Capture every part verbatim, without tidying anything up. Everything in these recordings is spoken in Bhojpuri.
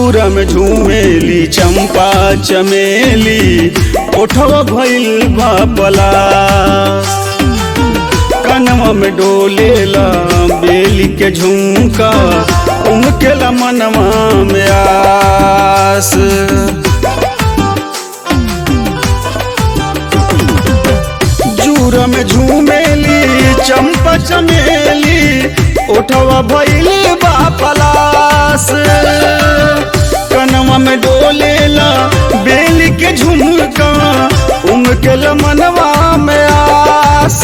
जूरा में झूमेली चंपा चमेली, ओठवा भइल बा पलाश। कनवा में डोलेला बेली के झुमका, उमकेला मनवा में आस। जूरा में झूमेली चंपा चमेली, ओठवा भइल बा पलाश। कनवा में डोलेला बेली के झुमका, उमकेला मनवा में आस।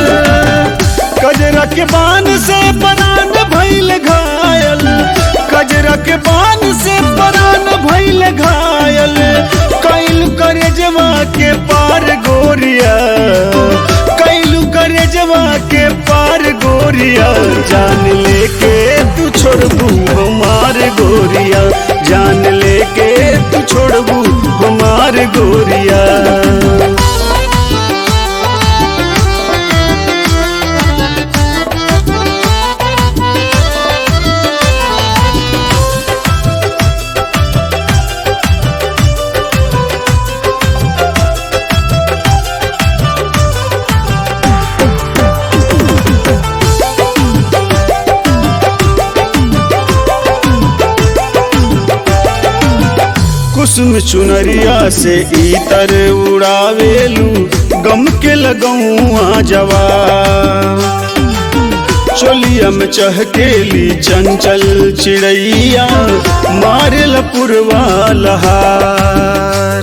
कजरा के बान से परान भइल घायल, कजरा के बान से परान भइल घायल। कैलू करे जवा के पार गोरिया, कैलू करे जवा के पार गोरिया। जान लेके तू छोड़बू हमार गोरिया, जान लेके तू छोड़बू हमार गोरिया। कुसुम चुनरिया से इतर उड़ावेलू, गम के लगौआ जवा। चोलिया में चहकेली चंचल चिड़ैया, मारेला पुरवा लहार।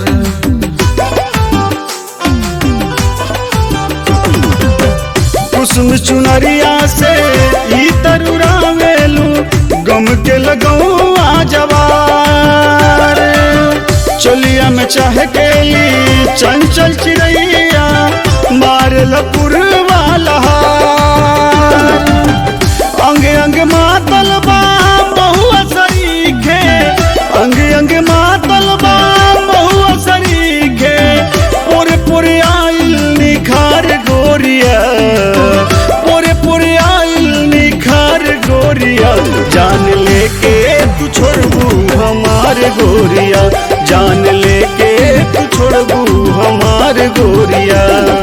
कुसुम चुनरिया से इतर उड़ावेलू, गम के लगौआ जवार। चोलिया में चहकेली चंचल चिड़ैया, मारेला पुरवा लहार। अंग अंग मातल बा महुआ सरीखे, अंग अंग मातल बा महुआ सरीखे। पूरे पूरे आइल निखार गोरिया, पूरे पूरे आइल निखार गोरिया। जान लेके तू छोड़बू हमार गोरिया, जान लेके तू छोड़बू हमार गोरिया।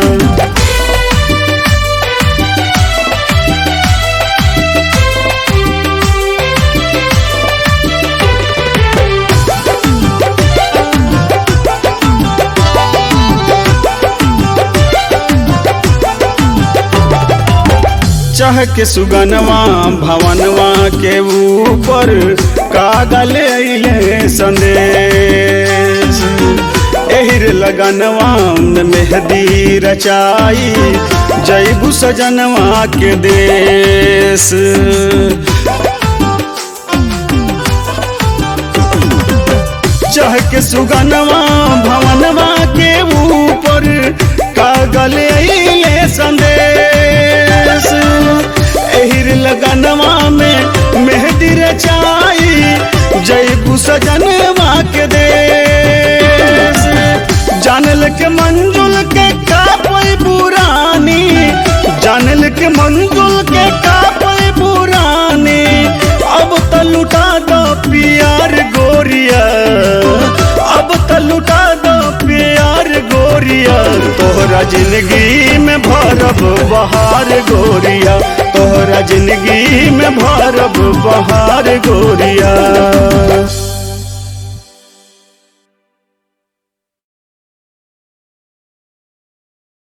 चाह के सुगनवा भवनवा के ऊपर, कागल अइले संदेश। एहिर लगनवा में मेहंदी रचाई, जैबू सजनवा के देश। चाह के सुगनवा भवनवा के ऊपर, कागल अइले संदेश। एहिर लगनवा में मेहंदी रचाई, जैबू सजनवा के देश। जानल के मंजुल के कापई पुरानी, जानल के मंजुल के कापई पुरानी। अब त लुटा दो प्यार गोरिया, अब त लुटा दो प्यार गोरिया। तोहरा जिंदगी में भरब बहार गोरिया, तोहरा जिंदगी में भरब बहार गोरिया।